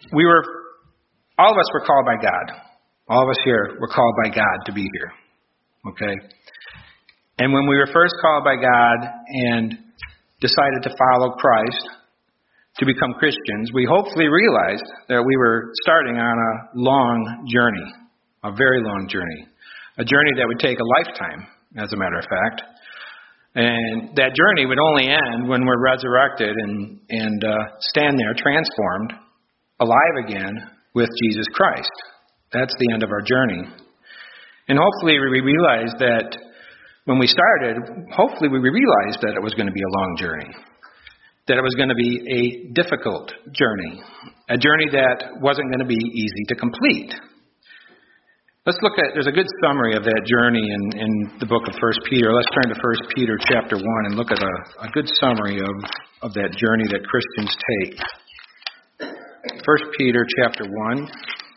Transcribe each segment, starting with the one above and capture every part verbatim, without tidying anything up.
we were, all of us were called by God. All of us here were called by God to be here. Okay? And when we were first called by God and decided to follow Christ, to become Christians, we hopefully realized that we were starting on a long journey, a very long journey, a journey that would take a lifetime, as a matter of fact. And that journey would only end when we're resurrected and, and uh, stand there transformed, alive again with Jesus Christ. That's the end of our journey. And hopefully we realized that when we started, hopefully we realized that it was going to be a long journey, that it was going to be a difficult journey, a journey that wasn't going to be easy to complete. Let's look at, there's a good summary of that journey in, in the book of First Peter. Let's turn to First Peter chapter one and look at a, a good summary of, of that journey that Christians take. First Peter chapter one.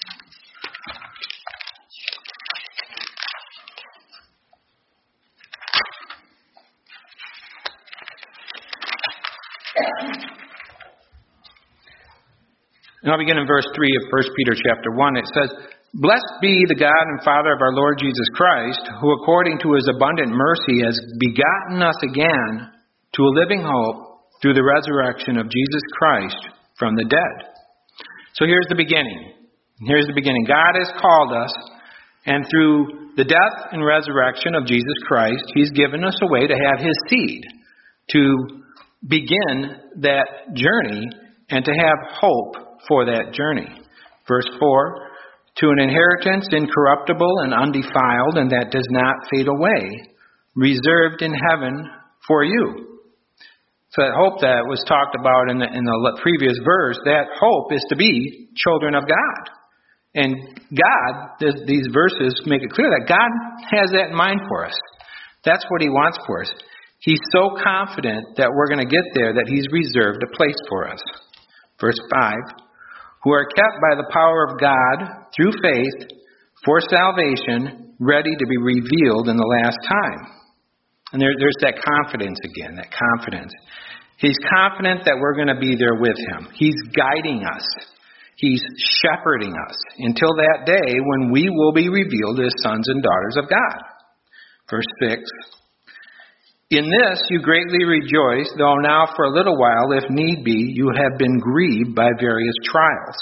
And I'll begin in verse three of First Peter chapter one. It says, "Blessed be the God and Father of our Lord Jesus Christ, who according to his abundant mercy has begotten us again to a living hope through the resurrection of Jesus Christ from the dead." So here's the beginning. Here's the beginning. God has called us, and through the death and resurrection of Jesus Christ, he's given us a way to have his seed, to begin that journey and to have hope for that journey. Verse four, "To an inheritance incorruptible and undefiled, and that does not fade away, reserved in heaven for you." So that hope that was talked about in the, in the previous verse, that hope is to be children of God. And God, this, these verses make it clear that God has that in mind for us. That's what he wants for us. He's so confident that we're going to get there that he's reserved a place for us. Verse five, "Who are kept by the power of God through faith for salvation, ready to be revealed in the last time." And there, there's that confidence again, that confidence. He's confident that we're going to be there with him. He's guiding us. He's shepherding us until that day when we will be revealed as sons and daughters of God. Verse six, "In this you greatly rejoice, though now for a little while, if need be, you have been grieved by various trials."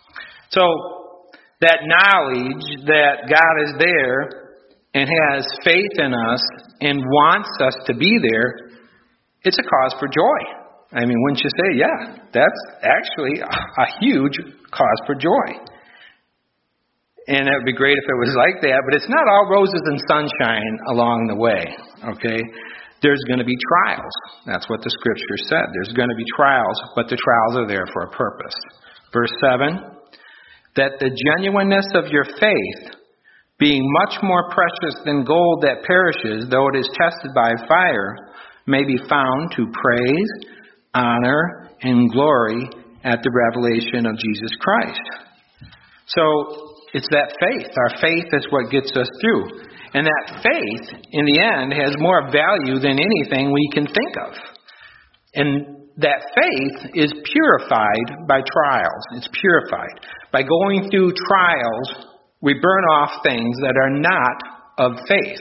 So that knowledge that God is there and has faith in us and wants us to be there, it's a cause for joy. I mean, wouldn't you say, yeah, that's actually a huge cause for joy. And it would be great if it was like that, but it's not all roses and sunshine along the way, okay? There's going to be trials. That's what the scripture said. There's going to be trials, but the trials are there for a purpose. Verse seven, "That the genuineness of your faith, being much more precious than gold that perishes, though it is tested by fire, may be found to praise, honor, and glory at the revelation of Jesus Christ." So it's that faith. Our faith is what gets us through. And that faith, in the end, has more value than anything we can think of. And that faith is purified by trials. It's purified. By going through trials, we burn off things that are not of faith.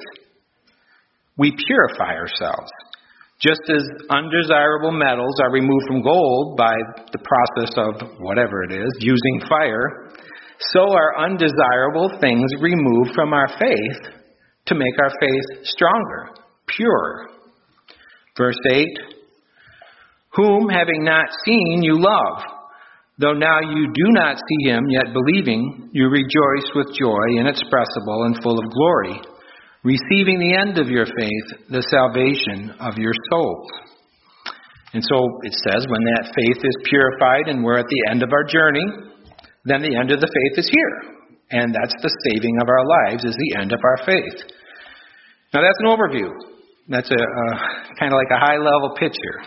We purify ourselves. Just as undesirable metals are removed from gold by the process of whatever it is, using fire, so are undesirable things removed from our faith to make our faith stronger, purer. Verse eight, "Whom, having not seen, you love, though now you do not see him, yet believing, you rejoice with joy inexpressible and full of glory, receiving the end of your faith, the salvation of your souls." And so it says when that faith is purified and we're at the end of our journey, then the end of the faith is here. And that's the saving of our lives, is the end of our faith. Now that's an overview. That's a, a kind of like a high-level picture.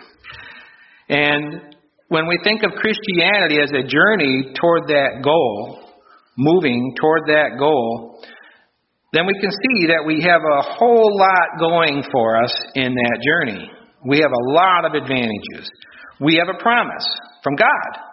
And when we think of Christianity as a journey toward that goal, moving toward that goal, then we can see that we have a whole lot going for us in that journey. We have a lot of advantages. We have a promise from God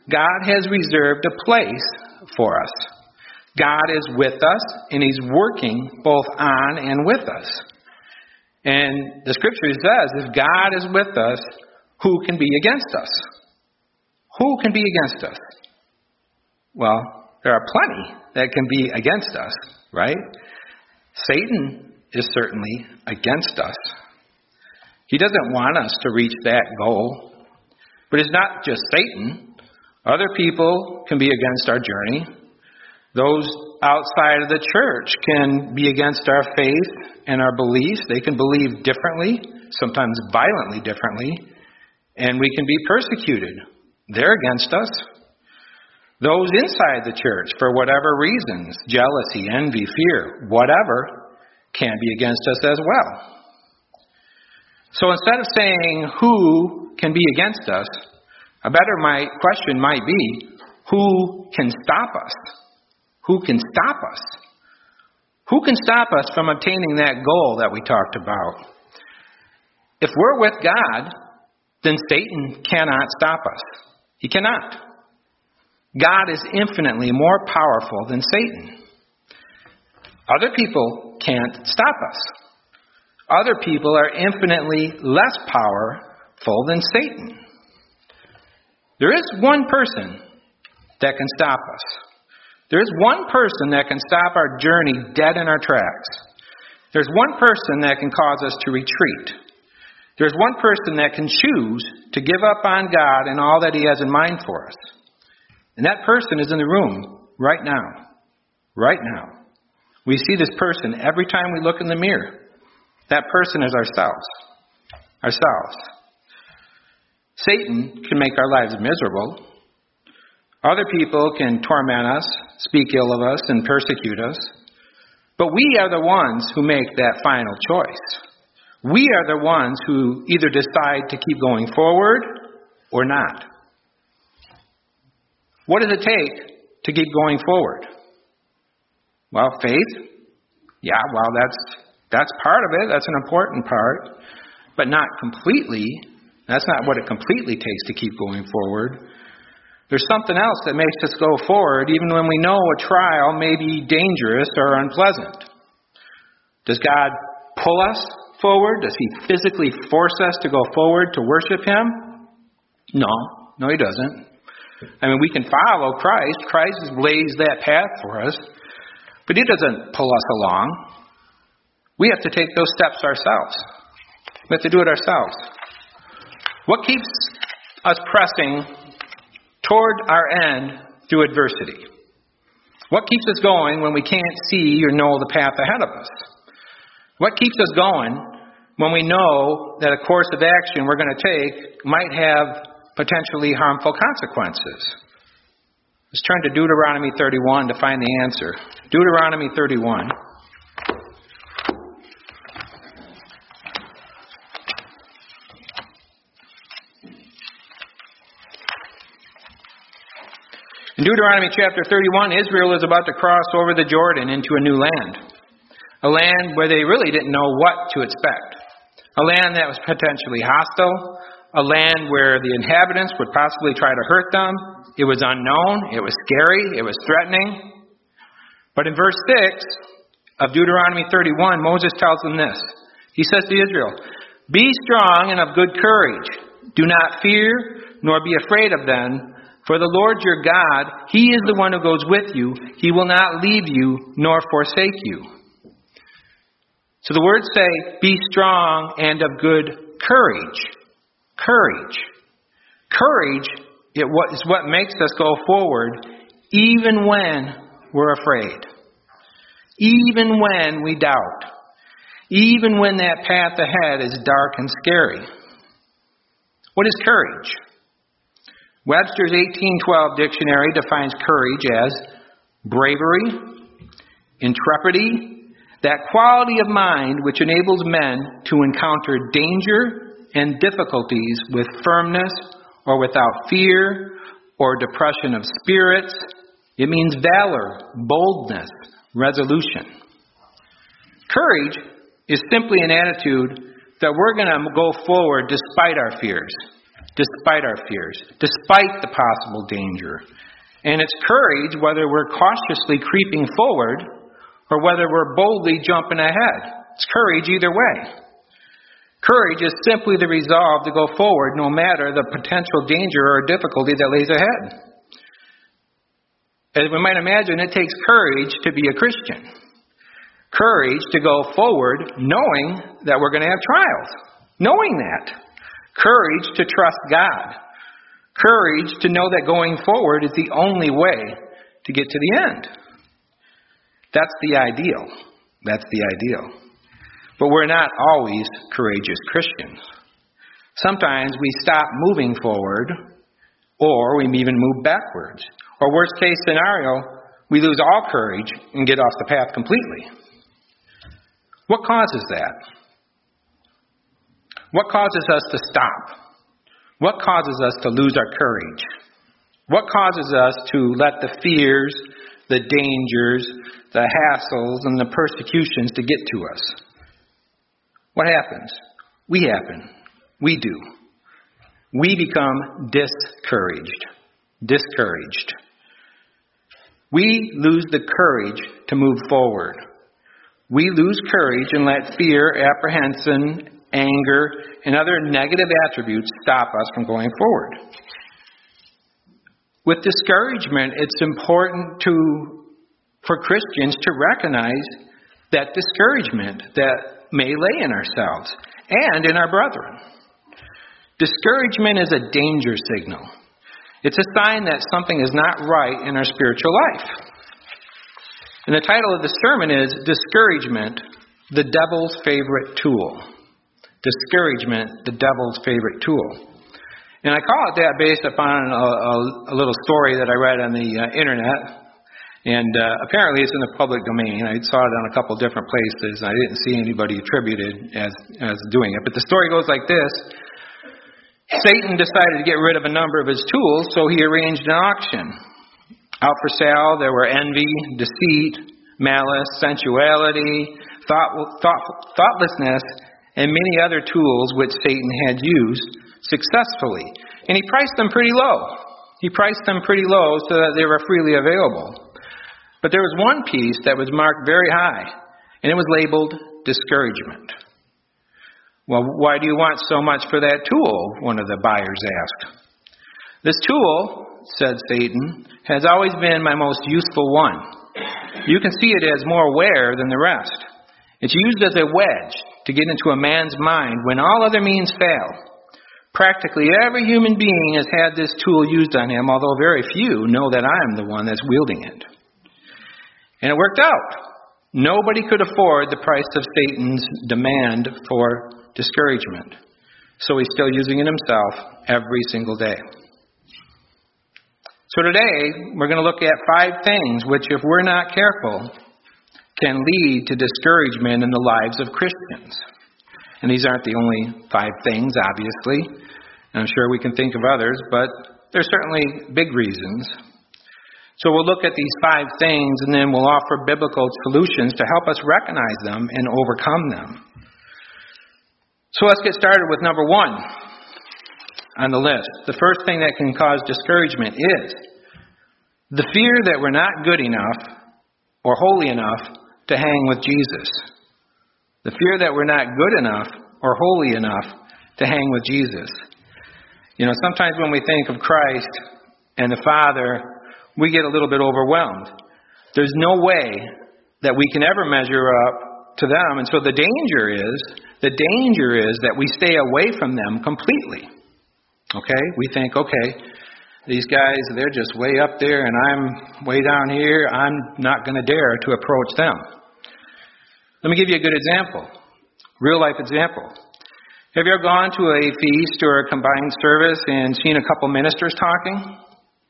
God has reserved a place for us. God is with us, and He's working both on and with us. And the Scripture says, if God is with us, who can be against us? Who can be against us? Well, there are plenty that can be against us, right? Satan is certainly against us. He doesn't want us to reach that goal. But it's not just Satan. Other people can be against our journey. Those outside of the church can be against our faith and our beliefs. They can believe differently, sometimes violently differently, and we can be persecuted. They're against us. Those inside the church, for whatever reasons, jealousy, envy, fear, whatever, can be against us as well. So instead of saying who can be against us, a better might, question might be, who can stop us? Who can stop us? Who can stop us from obtaining that goal that we talked about? If we're with God, then Satan cannot stop us. He cannot. God is infinitely more powerful than Satan. Other people can't stop us. Other people are infinitely less powerful than Satan. There is one person that can stop us. There is one person that can stop our journey dead in our tracks. There's one person that can cause us to retreat. There's one person that can choose to give up on God and all that He has in mind for us. And that person is in the room right now. Right now. We see this person every time we look in the mirror. That person is ourselves. Ourselves. Satan can make our lives miserable. Other people can torment us, speak ill of us, and persecute us. But we are the ones who make that final choice. We are the ones who either decide to keep going forward or not. What does it take to keep going forward? Well, faith. Yeah, well, that's that's part of it. That's an important part. But not completely. That's not what it completely takes to keep going forward. There's something else that makes us go forward even when we know a trial may be dangerous or unpleasant. Does God pull us forward? Does He physically force us to go forward to worship Him? No. No, He doesn't. I mean, we can follow Christ. Christ has blazed that path for us. But He doesn't pull us along. We have to take those steps ourselves. We have to do it ourselves. What keeps us pressing toward our end through adversity? What keeps us going when we can't see or know the path ahead of us? What keeps us going when we know that a course of action we're going to take might have potentially harmful consequences? Let's turn to Deuteronomy thirty-one to find the answer. Deuteronomy thirty-one. In Deuteronomy chapter thirty-one, Israel is about to cross over the Jordan into a new land. A land where they really didn't know what to expect. A land that was potentially hostile. A land where the inhabitants would possibly try to hurt them. It was unknown. It was scary. It was threatening. But in verse six of Deuteronomy thirty-one, Moses tells them this. He says to Israel, "Be strong and of good courage. Do not fear, nor be afraid of them. For the Lord your God, He is the one who goes with you. He will not leave you nor forsake you." So the words say, be strong and of good courage. Courage. Courage is what makes us go forward even when we're afraid. Even when we doubt. Even when that path ahead is dark and scary. What is courage? Webster's eighteen twelve dictionary defines courage as bravery, intrepidity, that quality of mind which enables men to encounter danger and difficulties with firmness or without fear or depression of spirits. It means valor, boldness, resolution. Courage is simply an attitude that we're going to go forward despite our fears, despite our fears, despite the possible danger. And it's courage whether we're cautiously creeping forward or whether we're boldly jumping ahead. It's courage either way. Courage is simply the resolve to go forward no matter the potential danger or difficulty that lays ahead. As we might imagine, it takes courage to be a Christian. Courage to go forward knowing that we're going to have trials. Knowing that. Courage to trust God. Courage to know that going forward is the only way to get to the end. That's the ideal. That's the ideal. But we're not always courageous Christians. Sometimes we stop moving forward, or we even move backwards. Or worst case scenario, we lose all courage and get off the path completely. What causes that? What causes us to stop? What causes us to lose our courage? What causes us to let the fears, the dangers, the hassles, and the persecutions to get to us? What happens? We happen. We do. We become discouraged. Discouraged. We lose the courage to move forward. We lose courage and let fear, apprehension, anger, and other negative attributes stop us from going forward. With discouragement, it's important to for Christians to recognize that discouragement that may lay in ourselves and in our brethren. Discouragement is a danger signal. It's a sign that something is not right in our spiritual life. And the title of the sermon is Discouragement, the Devil's Favorite Tool. Discouragement, the Devil's Favorite Tool. And I call it that based upon a, a, a little story that I read on the uh, internet. And uh, apparently it's in the public domain. I saw it on a couple different places. I didn't see anybody attributed as, as doing it. But the story goes like this. Satan decided to get rid of a number of his tools, so he arranged an auction. Out for sale, there were envy, deceit, malice, sensuality, thought, thought, thoughtlessness, and many other tools which Satan had used successfully. And he priced them pretty low. He priced them pretty low so that they were freely available. But there was one piece that was marked very high, and it was labeled discouragement. Well, why do you want so much for that tool? One of the buyers asked. This tool, said Satan, has always been my most useful one. You can see it as more wear than the rest. It's used as a wedge to get into a man's mind when all other means fail. Practically every human being has had this tool used on him, although very few know that I am the one that's wielding it. And it worked out. Nobody could afford the price of Satan's demand for discouragement. So he's still using it himself every single day. So today, we're going to look at five things which, if we're not careful, can lead to discouragement in the lives of Christians. And these aren't the only five things, obviously. And I'm sure we can think of others, but there's certainly big reasons. So we'll look at these five things, and then we'll offer biblical solutions to help us recognize them and overcome them. So let's get started with number one on the list. The first thing that can cause discouragement is the fear that we're not good enough or holy enough to hang with Jesus. The fear that we're not good enough or holy enough to hang with Jesus. You know, sometimes when we think of Christ and the Father, we get a little bit overwhelmed. There's no way that we can ever measure up to them. And so the danger is, the danger is that we stay away from them completely. Okay? We think, okay, these guys, they're just way up there and I'm way down here. I'm not going to dare to approach them. Let me give you a good example. Real life example. Have you ever gone to a feast or a combined service and seen a couple ministers talking?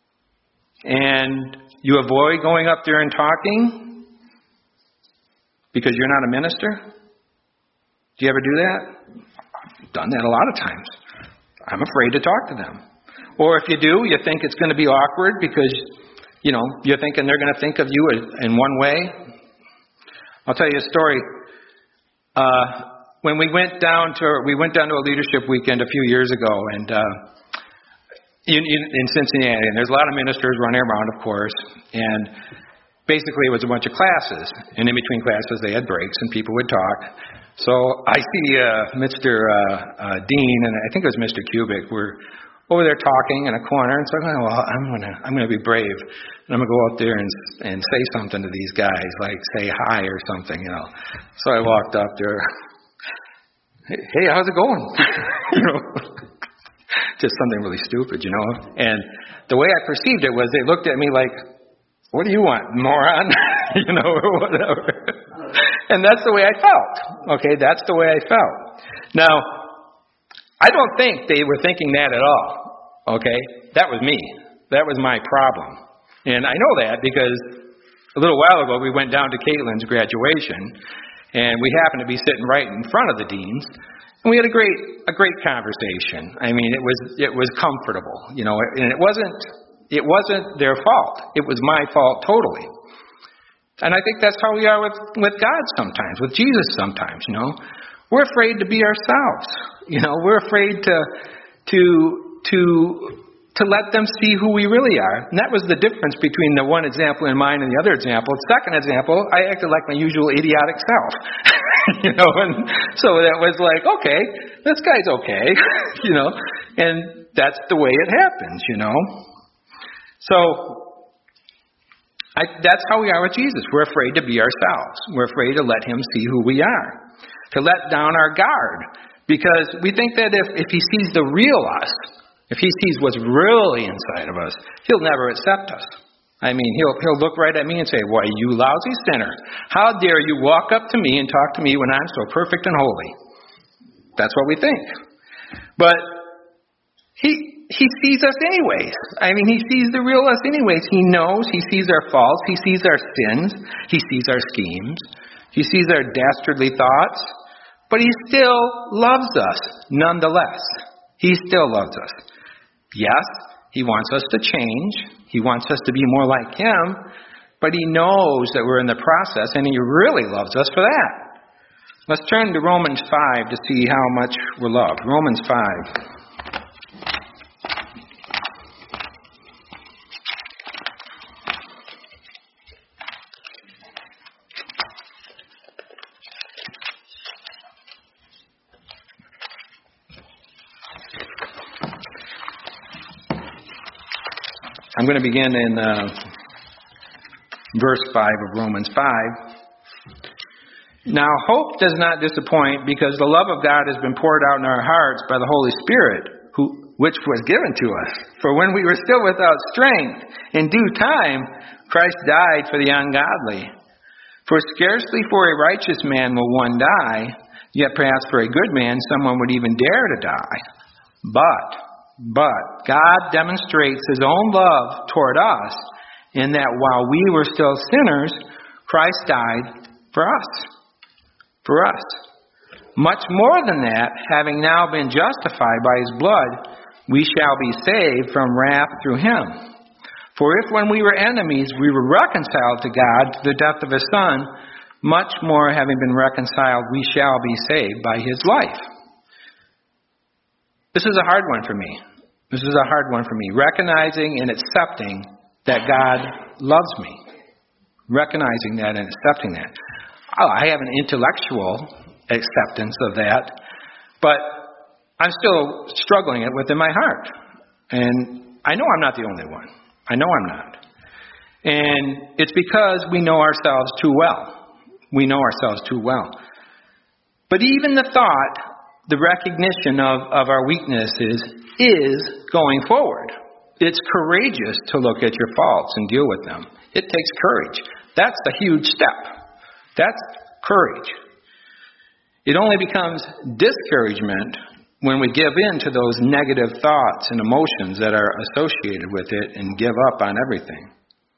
And you avoid going up there and talking because you're not a minister? Do you ever do that? I've done that a lot of times. I'm afraid to talk to them. Or if you do, you think it's going to be awkward because, you know, you're thinking they're going to think of you in one way. I'll tell you a story. Uh, when we went down to we went down to a leadership weekend a few years ago, and uh, in, in, in Cincinnati, and there's a lot of ministers running around, of course, and basically it was a bunch of classes, and in between classes they had breaks, and people would talk. So I see uh, Mister Uh, uh, Dean, and I think it was Mister Kubik, were over there talking in a corner, and so I'm going, well, I'm gonna, I'm gonna be brave, and I'm gonna go out there and and say something to these guys, like say hi or something, you know. So I walked up there. Hey, how's it going? you know, just something really stupid, you know. And the way I perceived it was they looked at me like, "What do you want, moron?" you know, or whatever. And that's the way I felt. Okay, that's the way I felt. Now, I don't think they were thinking that at all. Okay, that was me. That was my problem, and I know that because a little while ago we went down to Caitlin's graduation. And we happened to be sitting right in front of the deans, and we had a great a great conversation. I mean, it was it was comfortable, you know, and it wasn't it wasn't their fault. It was my fault totally. And I think that's how we are with, with God sometimes, with Jesus sometimes, you know. We're afraid to be ourselves. You know, we're afraid to to to to let them see who we really are. And that was the difference between the one example in mine and the other example. The second example, I acted like my usual idiotic self. you know, and so that was like, okay, this guy's okay, you know, and that's the way it happens, you know. So I, that's how we are with Jesus. We're afraid to be ourselves. We're afraid to let him see who we are, to let down our guard, because we think that if, if he sees the real us, if he sees what's really inside of us, he'll never accept us. I mean, he'll he'll look right at me and say, "Why, you lousy sinner, how dare you walk up to me and talk to me when I'm so perfect and holy?" That's what we think. But he he sees us anyways. I mean, he sees the real us anyways. He knows, he sees our faults, he sees our sins, he sees our schemes, he sees our dastardly thoughts, but he still loves us nonetheless. He still loves us. Yes, he wants us to change. He wants us to be more like him, but he knows that we're in the process, and he really loves us for that. Let's turn to Romans five to see how much we're loved. Romans five. I'm going to begin in uh, verse five of Romans five. Now, hope does not disappoint, because the love of God has been poured out in our hearts by the Holy Spirit, who, which was given to us. For when we were still without strength, in due time, Christ died for the ungodly. For scarcely for a righteous man will one die, yet perhaps for a good man someone would even dare to die. But... But God demonstrates his own love toward us in that while we were still sinners, Christ died for us. For us. Much more than that, having now been justified by his blood, we shall be saved from wrath through him. For if when we were enemies we were reconciled to God through the death of his Son, much more having been reconciled we shall be saved by his life. This is a hard one for me. This is a hard one for me. Recognizing and accepting that God loves me. Recognizing that and accepting that. Oh, I have an intellectual acceptance of that, but I'm still struggling it within my heart. And I know I'm not the only one. I know I'm not. And it's because we know ourselves too well. We know ourselves too well. But even the thought, the recognition of, of our weaknesses is going forward. It's courageous to look at your faults and deal with them. It takes courage. That's a huge step. That's courage. It only becomes discouragement when we give in to those negative thoughts and emotions that are associated with it and give up on everything.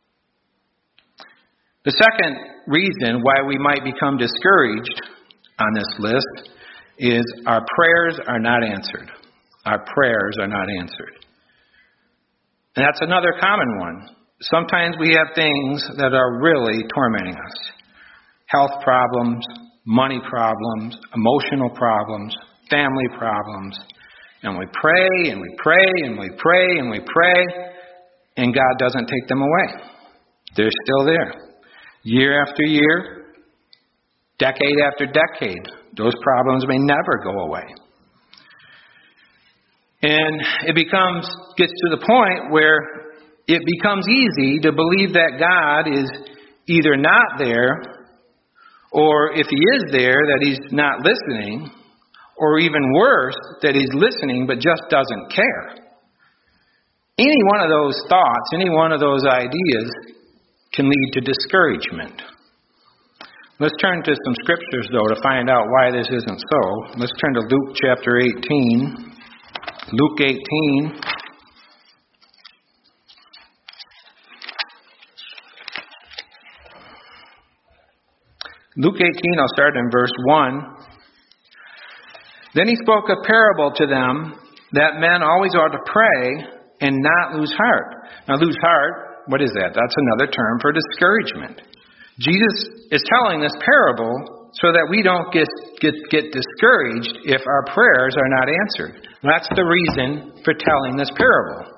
The second reason why we might become discouraged on this list is our prayers are not answered. Our prayers are not answered. And that's another common one. Sometimes we have things that are really tormenting us. Health problems, money problems, emotional problems, family problems. And we pray and we pray and we pray and we pray, and God doesn't take them away. They're still there. Year after year, decade after decade, those problems may never go away. And it becomes, gets to the point where it becomes easy to believe that God is either not there, or if He is there, that He's not listening, or even worse, that He's listening but just doesn't care. Any one of those thoughts, any one of those ideas can lead to discouragement. Let's turn to some scriptures, though, to find out why this isn't so. Let's turn to Luke chapter eighteen. Luke eighteen. Luke eighteen, I'll start in verse one. Then He spoke a parable to them that men always ought to pray and not lose heart. Now, lose heart, what is that? That's another term for discouragement. Jesus is telling this parable so that we don't get, get, get discouraged if our prayers are not answered. That's the reason for telling this parable.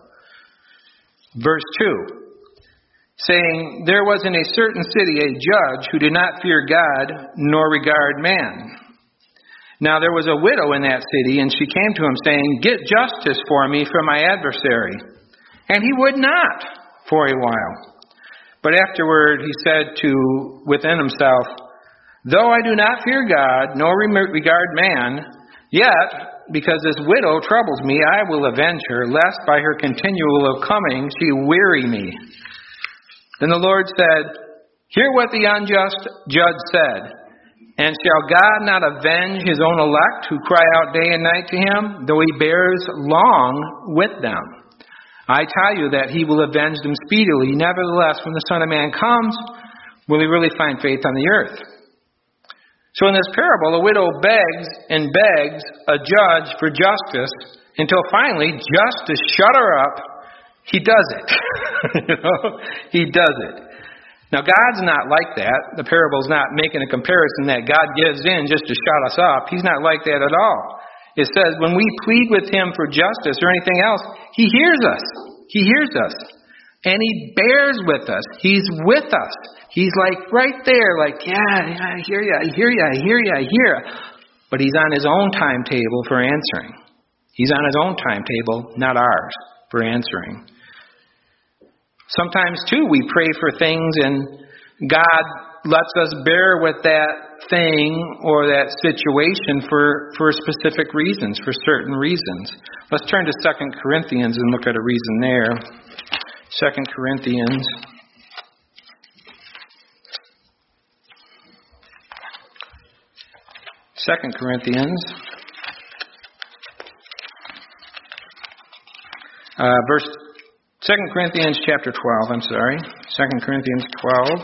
Verse two, saying, there was in a certain city a judge who did not fear God nor regard man. Now there was a widow in that city, and she came to him, saying, get justice for me from my adversary. And he would not for a while. But afterward he said to within himself, though I do not fear God, nor regard man, yet, because this widow troubles me, I will avenge her, lest by her continual of coming she weary me. Then the Lord said, hear what the unjust judge said. And shall God not avenge His own elect, who cry out day and night to Him, though He bears long with them? I tell you that He will avenge them speedily. Nevertheless, when the Son of Man comes, will He really find faith on the earth? So in this parable, a widow begs and begs a judge for justice until finally, just to shut her up, He does it. you know, He does it. Now, God's not like that. The parable's not making a comparison that God gives in just to shut us up. He's not like that at all. It says when we plead with Him for justice or anything else, He hears us. He hears us. And He bears with us. He's with us. He's like right there, like, yeah, yeah, I hear you, I hear you, I hear you, I hear you. But He's on His own timetable for answering. He's on His own timetable, not ours, for answering. Sometimes, too, we pray for things and God lets us bear with that thing or that situation for, for specific reasons, for certain reasons. Let's turn to Second Corinthians and look at a reason there. Second Corinthians. Second Corinthians. Uh, verse Second Corinthians chapter twelve, I'm sorry. Second Corinthians twelve.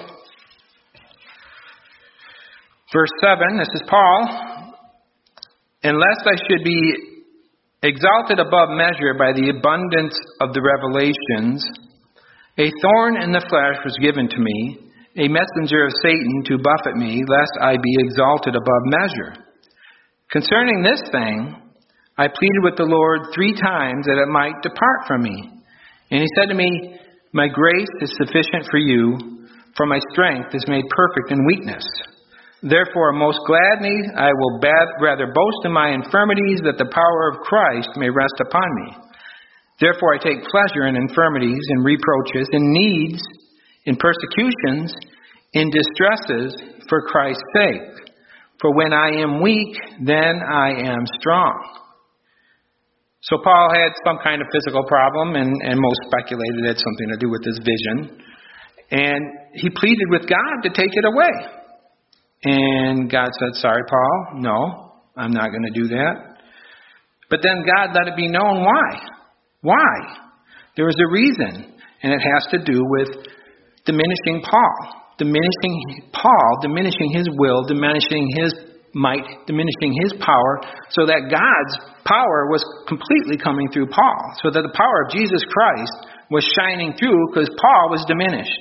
Verse seven, this is Paul. Unless I should be exalted above measure by the abundance of the revelations, a thorn in the flesh was given to me, a messenger of Satan to buffet me, lest I be exalted above measure. Concerning this thing, I pleaded with the Lord three times that it might depart from me. And He said to me, my grace is sufficient for you, for my strength is made perfect in weakness. Therefore, most gladly I will rather boast in my infirmities, that the power of Christ may rest upon me. Therefore I take pleasure in infirmities, in reproaches, in needs, in persecutions, in distresses, for Christ's sake. For when I am weak, then I am strong. So Paul had some kind of physical problem, and, and most speculated it had something to do with his vision. And he pleaded with God to take it away. And God said, sorry, Paul, no, I'm not going to do that. But then God let it be known why. Why? There was a reason, and it has to do with diminishing Paul. Diminishing Paul, diminishing his will, diminishing his might, diminishing his power, so that God's power was completely coming through Paul, so that the power of Jesus Christ was shining through because Paul was diminished.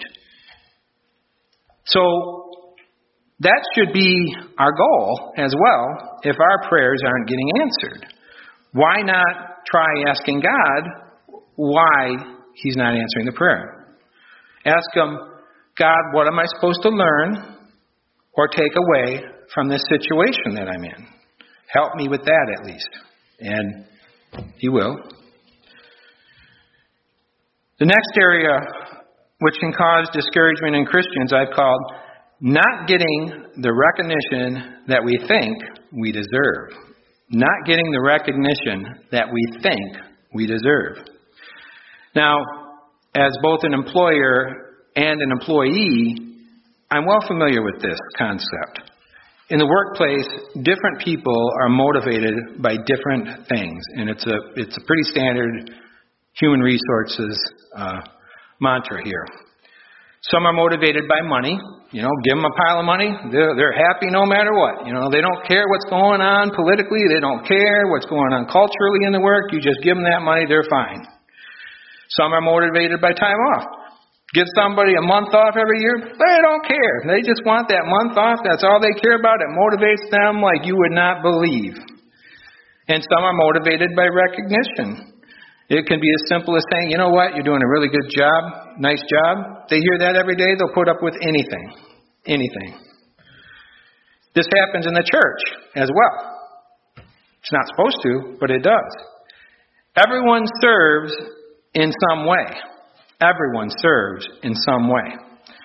So that should be our goal as well if our prayers aren't getting answered. why not try asking God why he's not answering the prayer? Ask him, God, what am I supposed to learn or take away from this situation that I'm in? Help me with that at least. And he will. The next area which can cause discouragement in Christians I've called not getting the recognition that we think we deserve. Not getting the recognition that we think we deserve. Now, as both an employer and an employee, I'm well familiar with this concept. In the workplace, different people are motivated by different things, and it's a it's a pretty standard human resources uh, mantra here. Some are motivated by money. You know, give them a pile of money, they're, they're happy no matter what. You know, they don't care what's going on politically. They don't care what's going on culturally in the work. You just give them that money, they're fine. Some are motivated by time off. Give somebody a month off every year, they don't care. They just want that month off. That's all they care about. It motivates them like you would not believe. And some are motivated by recognition. It can be as simple as saying, you know what, you're doing a really good job, nice job. They hear that every day, they'll put up with anything, anything. This happens in the church as well. It's not supposed to, but it does. Everyone serves in some way. Everyone serves in some way.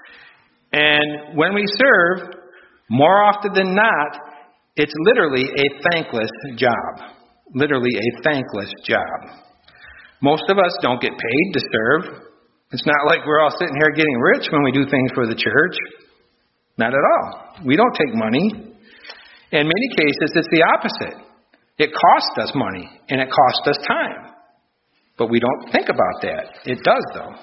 And when we serve, more often than not, it's literally a thankless job. Literally a thankless job. Most of us don't get paid to serve. It's not like we're all sitting here getting rich when we do things for the church. Not at all. We don't take money. In many cases, it's the opposite. It costs us money, and it costs us time. But we don't think about that. It does, though.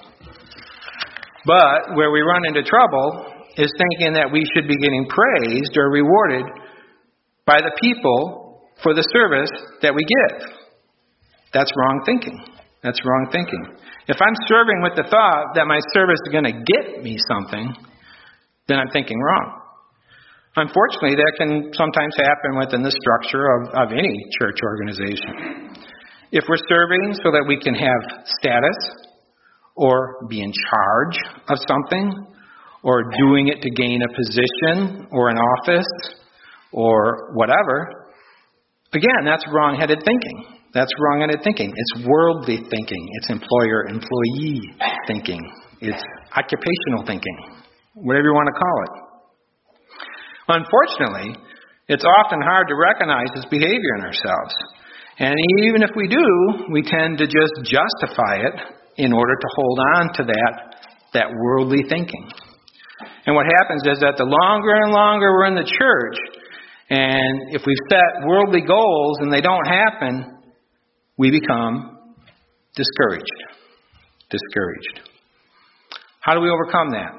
But where we run into trouble is thinking that we should be getting praised or rewarded by the people for the service that we give. That's wrong thinking. That's wrong thinking. If I'm serving with the thought that my service is going to get me something, then I'm thinking wrong. Unfortunately, that can sometimes happen within the structure of, of any church organization. If we're serving so that we can have status, or be in charge of something, or doing it to gain a position, or an office, or whatever, again, that's wrong-headed thinking. That's wrong-headed thinking. It's worldly thinking. It's employer-employee thinking. It's occupational thinking. Whatever you want to call it. Unfortunately, it's often hard to recognize this behavior in ourselves. And even if we do, we tend to just justify it in order to hold on to that, that worldly thinking. And what happens is that the longer and longer we're in the church, and if we've set worldly goals and they don't happen, we become discouraged. Discouraged. How do we overcome that?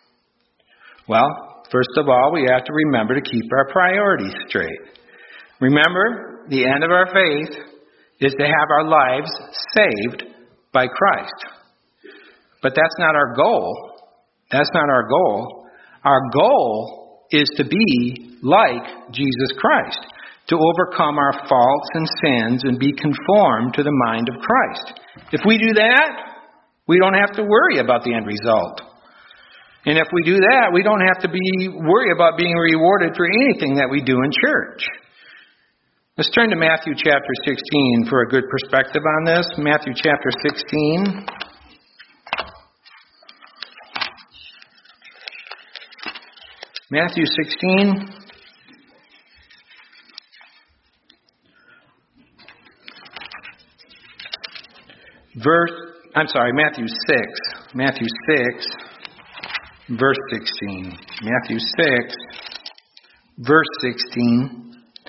Well, first of all, we have to remember to keep our priorities straight. Remember, the end of our faith is to have our lives saved by Christ. But that's not our goal. That's not our goal. Our goal is to be like Jesus Christ, to overcome our faults and sins and be conformed to the mind of Christ. If we do that, we don't have to worry about the end result. And if we do that, we don't have to be worry about being rewarded for anything that we do in church. Let's turn to Matthew chapter sixteen for a good perspective on this. Matthew chapter sixteen. Matthew sixteen. Verse, I'm sorry, Matthew six. Matthew six, verse sixteen. Matthew six, verse sixteen.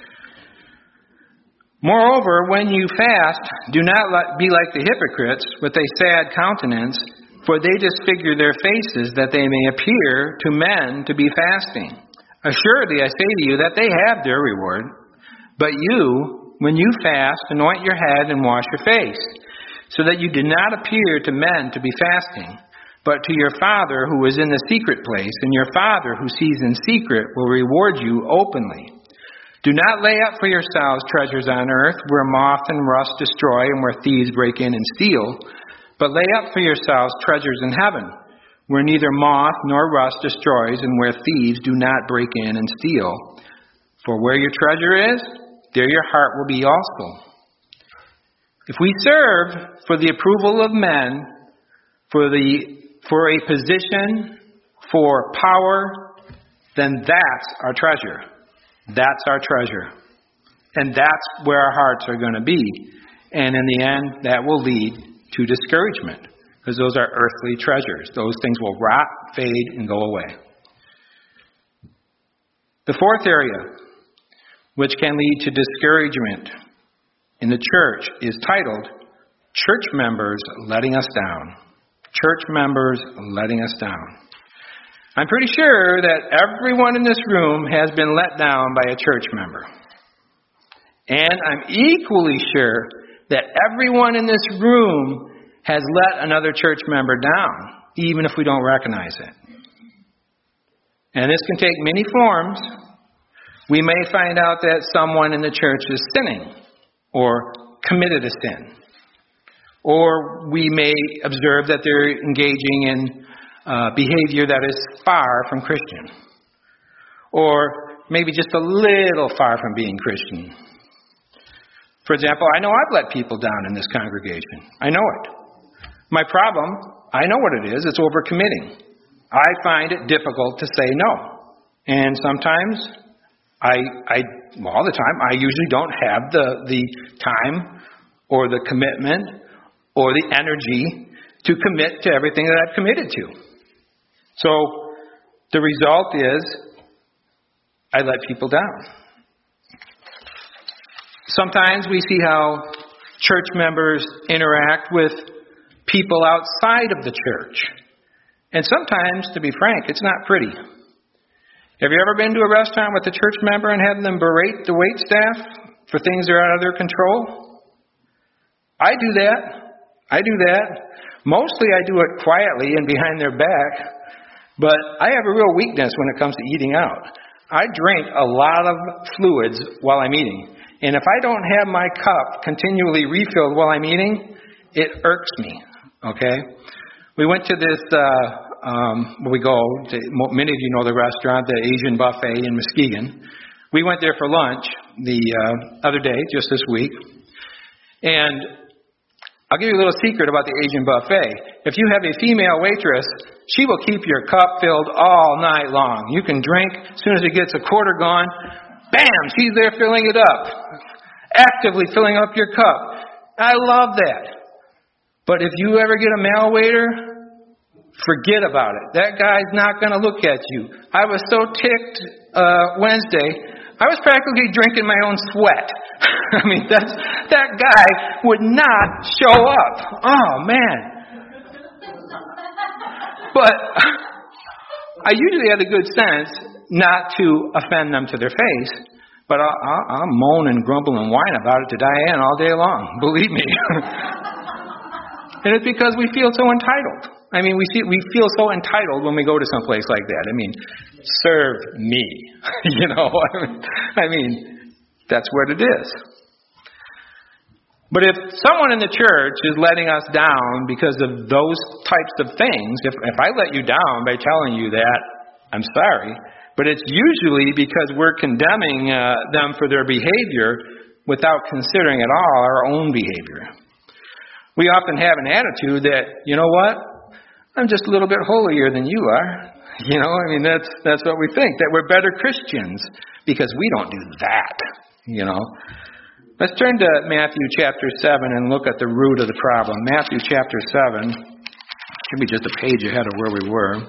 Moreover, when you fast, do not be like the hypocrites with a sad countenance, for they disfigure their faces that they may appear to men to be fasting. Assuredly, I say to you that they have their reward. But you, when you fast, anoint your head and wash your face, so that you do not appear to men to be fasting, but to your Father who is in the secret place, and your Father who sees in secret will reward you openly. Do not lay up for yourselves treasures on earth, where moth and rust destroy and where thieves break in and steal, but lay up for yourselves treasures in heaven, where neither moth nor rust destroys and where thieves do not break in and steal. For where your treasure is, there your heart will be also. If we serve for the approval of men, for the for a position, for power, then that's our treasure. That's our treasure. And that's where our hearts are going to be. And in the end, that will lead to discouragement, because those are earthly treasures. Those things will rot, fade, and go away. The fourth area, which can lead to discouragement in the church, is titled, Church Members Letting Us Down. Church members letting us down. I'm pretty sure that everyone in this room has been let down by a church member. And I'm equally sure that everyone in this room has let another church member down, even if we don't recognize it. And this can take many forms. We may find out that someone in the church is sinning or committed a sin. Or we may observe that they're engaging in uh, behavior that is far from Christian. Or maybe just a little far from being Christian. For example, I know I've let people down in this congregation. I know it. My problem, I know what it is. It's overcommitting. I find it difficult to say no. And sometimes, I, I well, all the time, I usually don't have the, the time or the commitment or the energy to commit to everything that I've committed to. So the result is I let people down. Sometimes we see how church members interact with people outside of the church. And sometimes, to be frank, it's not pretty. Have you ever been to a restaurant with a church member and had them berate the wait staff for things that are out of their control? I do that. I do that. Mostly I do it quietly and behind their back, but I have a real weakness when it comes to eating out. I drink a lot of fluids while I'm eating, and if I don't have my cup continually refilled while I'm eating, it irks me, okay? We went to this, uh, um, we go, to, many of you know the restaurant, the Asian Buffet in Muskegon. We went there for lunch the uh, other day, just this week, and I'll give you a little secret about the Asian buffet. If you have a female waitress, she will keep your cup filled all night long. You can drink. As soon as it gets a quarter gone, bam, she's there filling it up. Actively filling up your cup. I love that. But if you ever get a male waiter, forget about it. That guy's not going to look at you. I was so ticked uh, Wednesday, I was practically drinking my own sweat. I mean, that's, that guy would not show up. Oh, man. But I usually have the good sense not to offend them to their face, but I'll, I'll, I'll moan and grumble and whine about it to Diane all day long. Believe me. And it's because we feel so entitled. I mean, we see, we feel so entitled when we go to some place like that. I mean, serve me. You know, I mean, that's what it is. But if someone in the church is letting us down because of those types of things, if, if I let you down by telling you that, I'm sorry. But it's usually because we're condemning uh, them for their behavior without considering at all our own behavior. We often have an attitude that, you know what? I'm just a little bit holier than you are. You know, I mean, that's that's what we think, that we're better Christians because we don't do that, you know. Let's turn to Matthew chapter seven and look at the root of the problem. Matthew chapter seven, should be just a page ahead of where we were.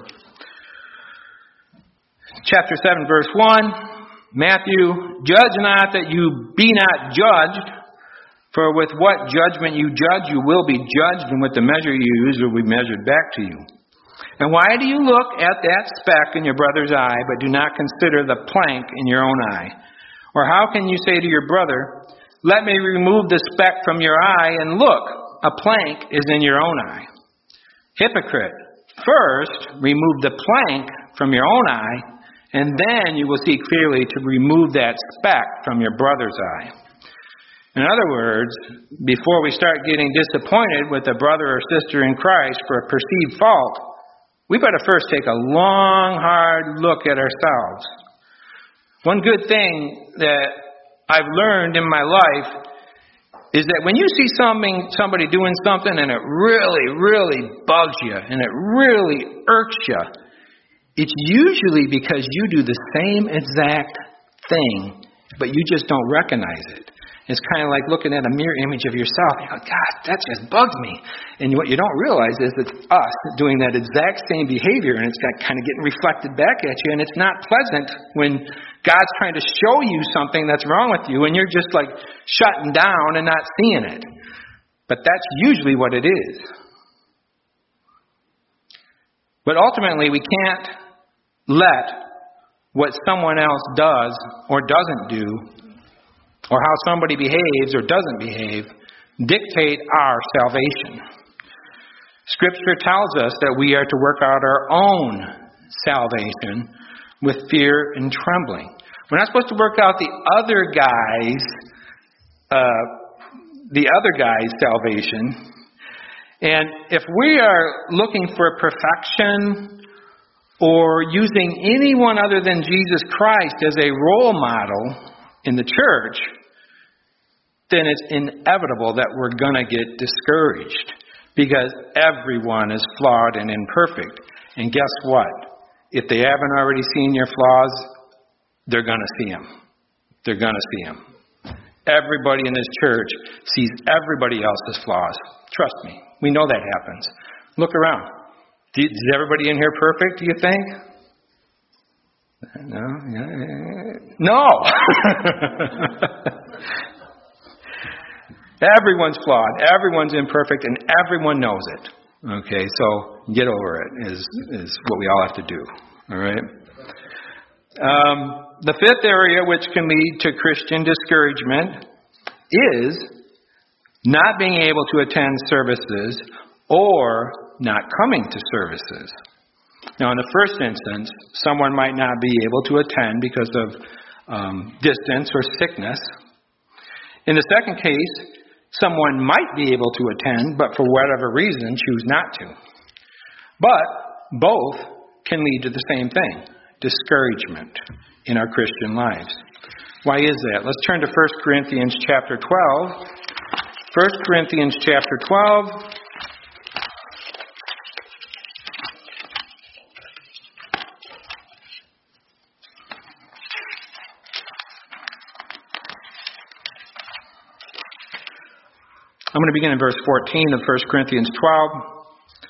Chapter seven, verse one, Matthew, judge not that you be not judged, for with what judgment you judge, you will be judged, and with the measure you use will be measured back to you. And why do you look at that speck in your brother's eye, but do not consider the plank in your own eye? Or how can you say to your brother, let me remove the speck from your eye, and look, a plank is in your own eye? Hypocrite, first remove the plank from your own eye, And then you will see clearly to remove that speck from your brother's eye. In other words, before we start getting disappointed with a brother or sister in Christ for a perceived fault, we better first take a long, hard look at ourselves. One good thing that I've learned in my life is that when you see something, somebody doing something and it really, really bugs you and it really irks you, it's usually because you do the same exact thing, but you just don't recognize it. It's kind of like looking at a mirror image of yourself. You go, God, that just bugs me. And what you don't realize is it's us doing that exact same behavior, and it's kind of getting reflected back at you, and it's not pleasant when God's trying to show you something that's wrong with you, and you're just like shutting down and not seeing it. But that's usually what it is. But ultimately, we can't let what someone else does or doesn't do, or how somebody behaves or doesn't behave, dictate our salvation. Scripture tells us that we are to work out our own salvation with fear and trembling. We're not supposed to work out the other guy's, uh, the other guy's salvation. And if we are looking for perfection or using anyone other than Jesus Christ as a role model in the church, then it's inevitable that we're going to get discouraged, because everyone is flawed and imperfect. And guess what? If they haven't already seen your flaws, they're going to see them. They're going to see them. Everybody in this church sees everybody else's flaws. Trust me. We know that happens. Look around. Is everybody in here perfect, do you think? No. No. Everyone's flawed. Everyone's imperfect, and everyone knows it. Okay, so get over it is is what we all have to do. All right. Um, the fifth area which can lead to Christian discouragement is not being able to attend services or not coming to services. Now, in the first instance, someone might not be able to attend because of um, distance or sickness. In the second case, someone might be able to attend, but for whatever reason, choose not to. But both can lead to the same thing, discouragement in our Christian lives. Why is that? Let's turn to First Corinthians chapter twelve. First Corinthians chapter twelve. I'm going to begin in verse fourteen of First Corinthians twelve.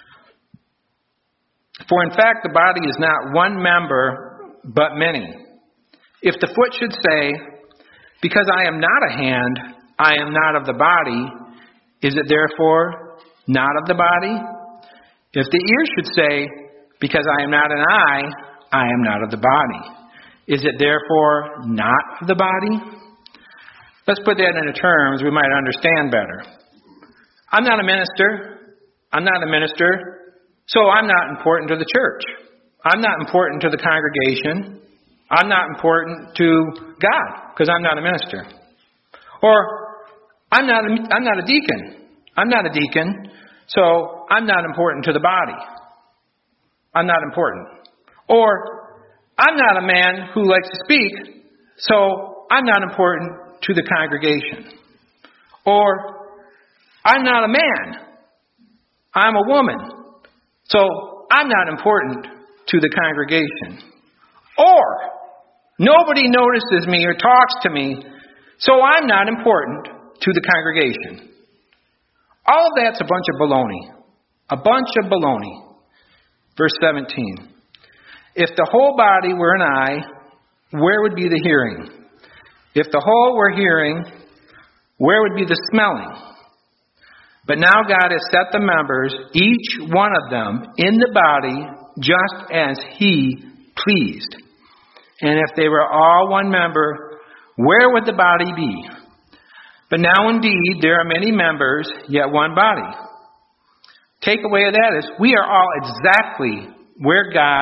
For in fact, the body is not one member, but many. If the foot should say, because I am not a hand, I am not of the body, is it therefore not of the body? If the ear should say, because I am not an eye, I am not of the body, is it therefore not of the body? Let's put that into terms we might understand better. I'm not a minister. I'm not a minister, so I'm not important to the church. I'm not important to the congregation. I'm not important to God because I'm not a minister. Or I'm not a, I'm not a deacon. I'm not a deacon, so I'm not important to the body. I'm not important. Or I'm not a man who likes to speak, so I'm not important to the congregation. Or I'm not a man. I'm a woman. So I'm not important to the congregation. Or nobody notices me or talks to me, so I'm not important to the congregation. All of that's a bunch of baloney. A bunch of baloney. Verse seventeen. If the whole body were an eye, where would be the hearing? If the whole were hearing, where would be the smelling? But now God has set the members, each one of them, in the body just as He pleased. And if they were all one member, where would the body be? But now indeed there are many members, yet one body. Takeaway of that is we are all exactly where God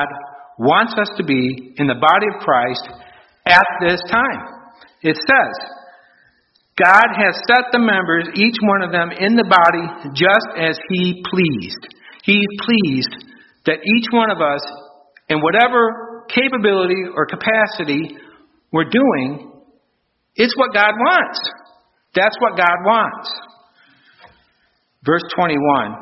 wants us to be in the body of Christ at this time. It says, God has set the members, each one of them, in the body just as He pleased. He's pleased that each one of us, in whatever capability or capacity we're doing, it's what God wants. That's what God wants. Verse twenty-one.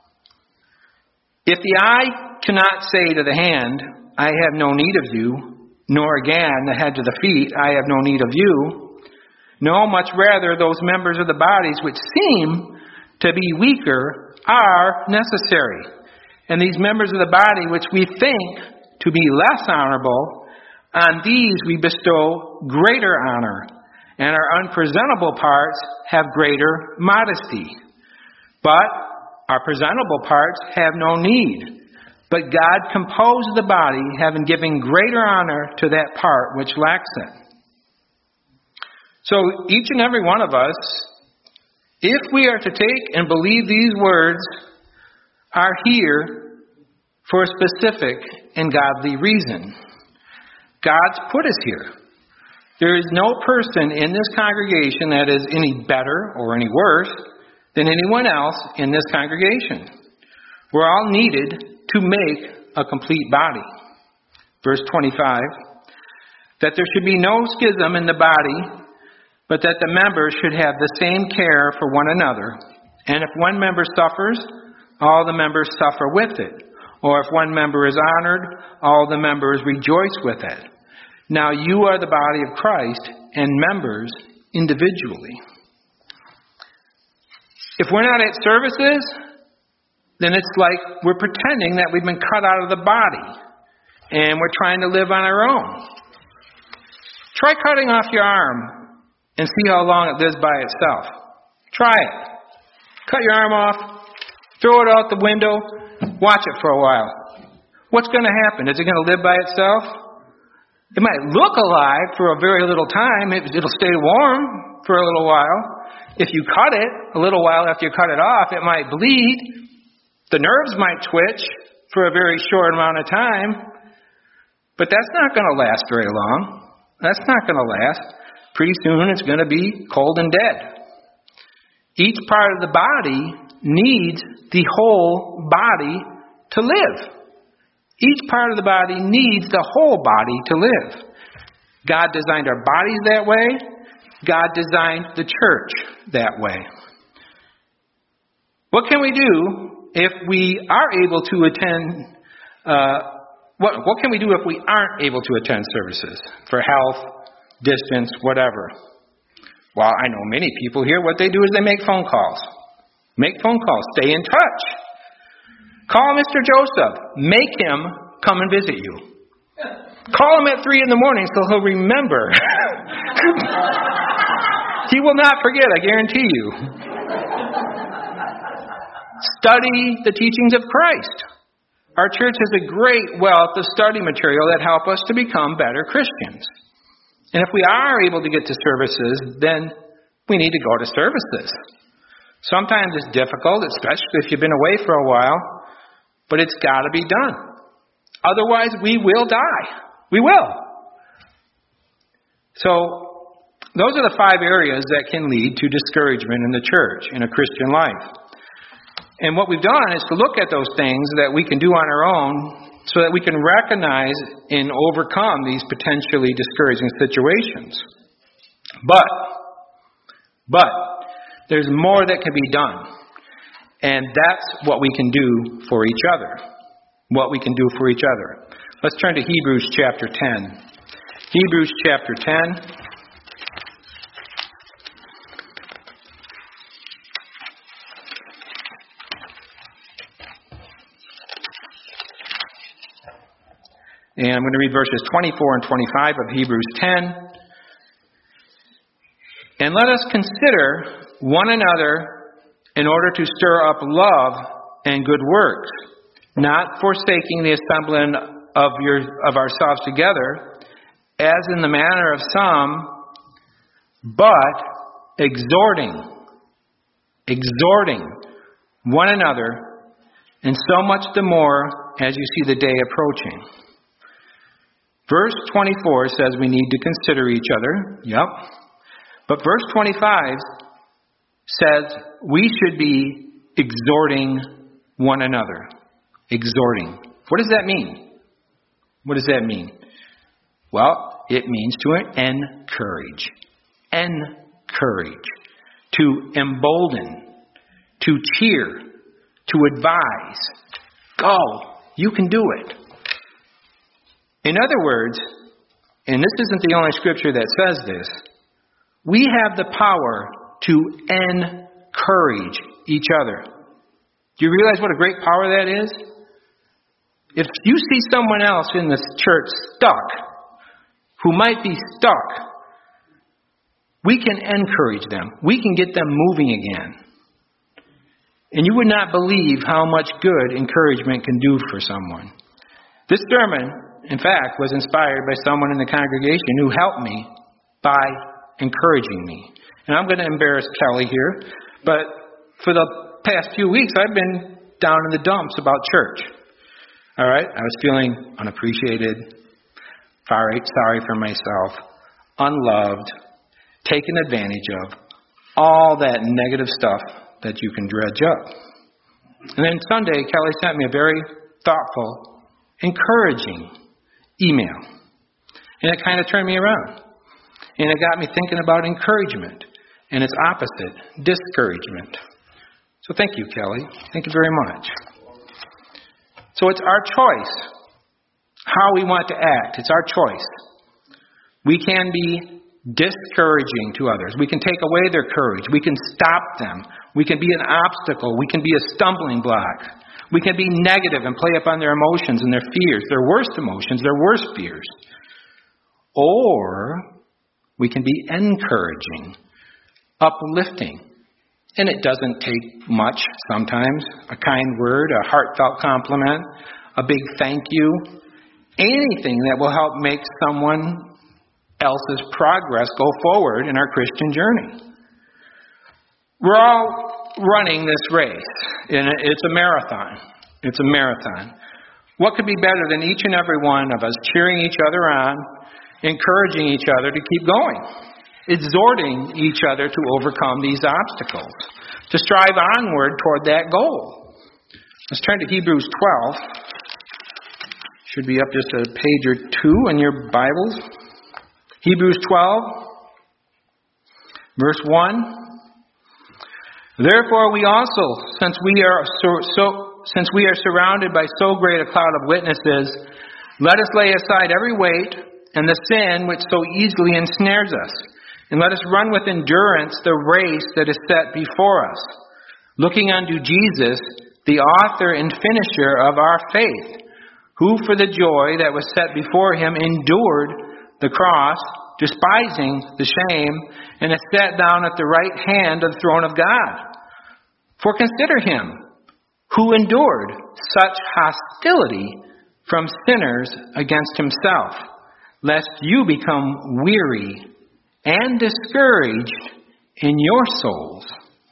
If the eye cannot say to the hand, I have no need of you, nor again the head to the feet, I have no need of you, no, much rather those members of the bodies which seem to be weaker are necessary. And these members of the body which we think to be less honorable, on these we bestow greater honor, and our unpresentable parts have greater modesty. But our presentable parts have no need. But God composed the body, having given greater honor to that part which lacks it. So each and every one of us, if we are to take and believe these words, are here for a specific and godly reason. God's put us here. There is no person in this congregation that is any better or any worse than anyone else in this congregation. We're all needed to make a complete body. Verse twenty-five, that there should be no schism in the body, but that the members should have the same care for one another. And if one member suffers, all the members suffer with it. Or if one member is honored, all the members rejoice with it. Now you are the body of Christ and members individually. If we're not at services, then it's like we're pretending that we've been cut out of the body and we're trying to live on our own. Try cutting off your arm and see how long it lives by itself. Try it. Cut your arm off, throw it out the window, watch it for a while. What's going to happen? Is it going to live by itself? It might look alive for a very little time. It, it'll stay warm for a little while. If you cut it a little while after you cut it off, it might bleed. The nerves might twitch for a very short amount of time. But that's not going to last very long. That's not going to last. Pretty soon it's going to be cold and dead. Each part of the body needs the whole body to live. Each part of the body needs the whole body to live. God designed our bodies that way. God designed the church that way. What can we do if we are able to attend, uh, what, what can we do if we aren't able to attend services for health, distance, whatever? Well, I know many people here, what they do is they make phone calls. Make phone calls. Stay in touch. Call Mister Joseph. Make him come and visit you. Call him at three in the morning so he'll remember. He will not forget, I guarantee you. Study the teachings of Christ. Our church has a great wealth of study material that help us to become better Christians. And if we are able to get to services, then we need to go to services. Sometimes it's difficult, especially if you've been away for a while, but it's got to be done. Otherwise, we will die. We will. So, those are the five areas that can lead to discouragement in the church, in a Christian life. And what we've done is to look at those things that we can do on our own so that we can recognize and overcome these potentially discouraging situations. But, but, there's more that can be done. And that's what we can do for each other. What we can do for each other. Let's turn to Hebrews chapter ten. Hebrews chapter ten. And I'm going to read verses twenty-four and twenty-five of Hebrews ten. And let us consider one another in order to stir up love and good works, not forsaking the assembling of your of ourselves together, as in the manner of some, but exhorting, exhorting one another, and so much the more as you see the day approaching. Verse twenty-four says we need to consider each other. Yep. But verse twenty-five says we should be exhorting one another. Exhorting. What does that mean? What does that mean? Well, it means to encourage. Encourage. To embolden. To cheer. To advise. Go. You can do it. In other words, and this isn't the only scripture that says this, we have the power to encourage each other. Do you realize what a great power that is? If you see someone else in this church stuck, who might be stuck, we can encourage them. We can get them moving again. And you would not believe how much good encouragement can do for someone. This sermon, in fact, was inspired by someone in the congregation who helped me by encouraging me. And I'm going to embarrass Kelly here, but for the past few weeks, I've been down in the dumps about church. All right? I was feeling unappreciated, sorry, sorry for myself, unloved, taken advantage of, all that negative stuff that you can dredge up. And then Sunday, Kelly sent me a very thoughtful, encouraging email. And it kind of turned me around. And it got me thinking about encouragement and its opposite, discouragement. So thank you, Kelly. Thank you very much. So it's our choice how we want to act. It's our choice. We can be discouraging to others. We can take away their courage. We can stop them. We can be an obstacle. We can be a stumbling block. We can be negative and play upon their emotions and their fears, their worst emotions, their worst fears. Or we can be encouraging, uplifting. And it doesn't take much sometimes. A kind word, a heartfelt compliment, a big thank you. Anything that will help make someone else's progress go forward in our Christian journey. We're all running this race, and it's a marathon. It's a marathon. What could be better than each and every one of us cheering each other on, encouraging each other to keep going, exhorting each other to overcome these obstacles, to strive onward toward that goal. Let's turn to Hebrews twelve. Should be up just a page or two in your Bibles. Hebrews twelve, verse one. Therefore we also, since we are so, so since we are surrounded by so great a cloud of witnesses, let us lay aside every weight and the sin which so easily ensnares us, and let us run with endurance the race that is set before us, looking unto Jesus, the author and finisher of our faith, who for the joy that was set before him endured the cross, despising the shame, and is set down at the right hand of the throne of God. For consider him who endured such hostility from sinners against himself, lest you become weary and discouraged in your souls.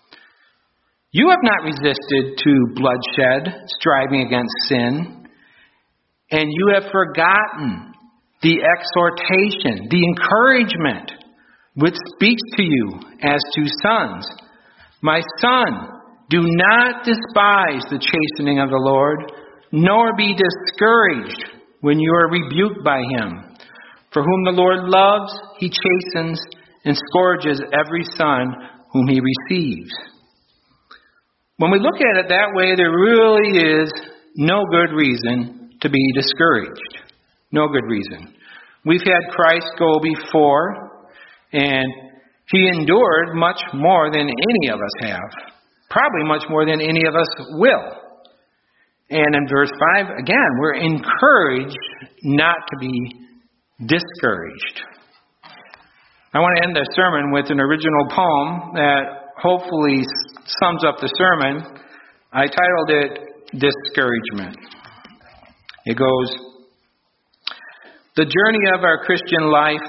You have not resisted to bloodshed, striving against sin, and you have forgotten the exhortation, the encouragement, which speaks to you as to sons. My son, do not despise the chastening of the Lord, nor be discouraged when you are rebuked by him. For whom the Lord loves, he chastens and scourges every son whom he receives. When we look at it that way, there really is no good reason to be discouraged. No good reason. We've had Christ go before, and he endured much more than any of us have. Probably much more than any of us will. And in verse five, again, we're encouraged not to be discouraged. I want to end the sermon with an original poem that hopefully sums up the sermon. I titled it Discouragement. It goes, the journey of our Christian life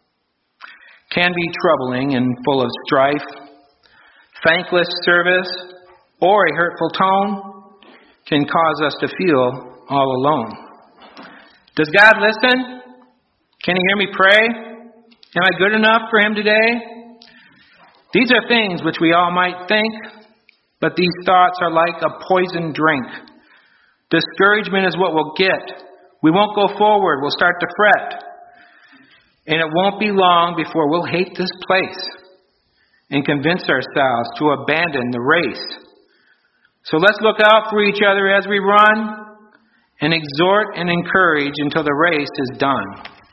can be troubling and full of strife. Thankless service or a hurtful tone can cause us to feel all alone. Does God listen? Can he hear me pray? Am I good enough for him today? These are things which we all might think, but these thoughts are like a poisoned drink. Discouragement is what we'll get. We won't go forward. We'll start to fret. And it won't be long before we'll hate this place and convince ourselves to abandon the race. So let's look out for each other as we run and exhort and encourage until the race is done.